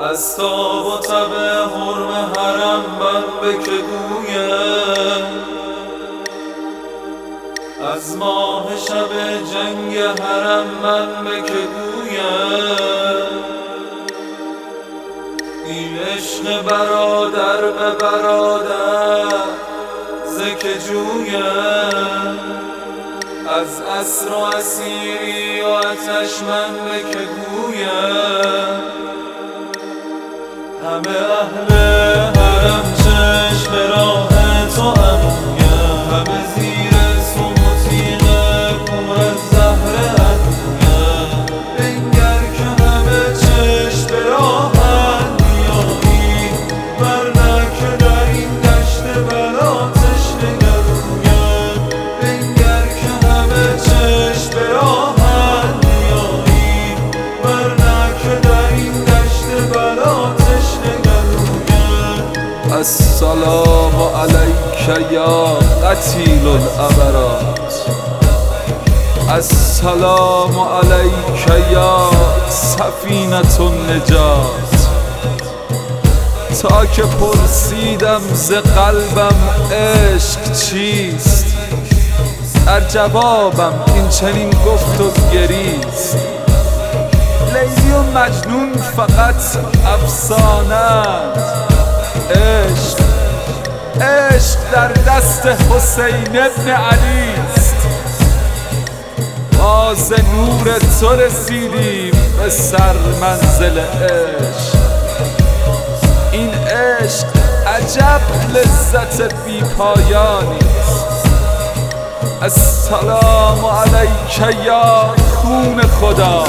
از تاب و تب حرم حرم من به که گویم، از ماه شب جنگ حرم من به که گویم. این عشق برادر به برادر ز که جویم، از اسر و اسیری و آتش من به که گویم. همه اهل حرم چشم راه تو همویم، همه زیر سموتیق پر از زهر ادویم. بنگر که همه چشم راهن بیایی، ورنه که در این دشت بلا تشنه گلویم. بنگر که همه چشم راهن بیایی، ورنه که در این دشت بلا تشنه گلویم. السلام علیک یا قتیل العبرات، السلام علیک یا سفینة النجات. تا که پرسیدم ز قلبم عشق چیست، در جوابم این چنین گفت و گریست. لیلی و مجنون فقط افسانه‌اند، عشق در دست حسین ابن علیست. ما ز نور تو رسیدیم به سر منزل عشق. این عشق عجب لذت بی پایانیست. السلام علیک یا خون خدا،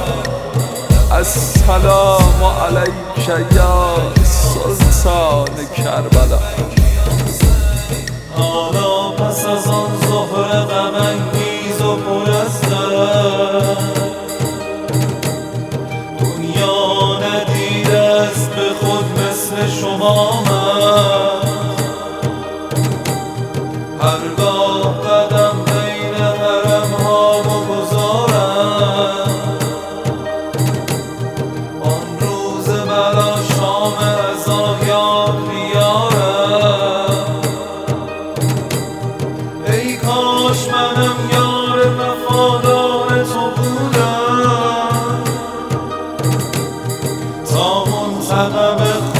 السلام علیک یا سلطان کربلا. حالا پس از آن ظهر غم انگیز و پر از درد، دنیا ندیده است به خود مثل شما من. هرگاه قدم بین حرم ها بگذارم، آن روز بلا شام رضا یاد بیارم. ای کاش منم یار وفادار تو بودم، تا منتقم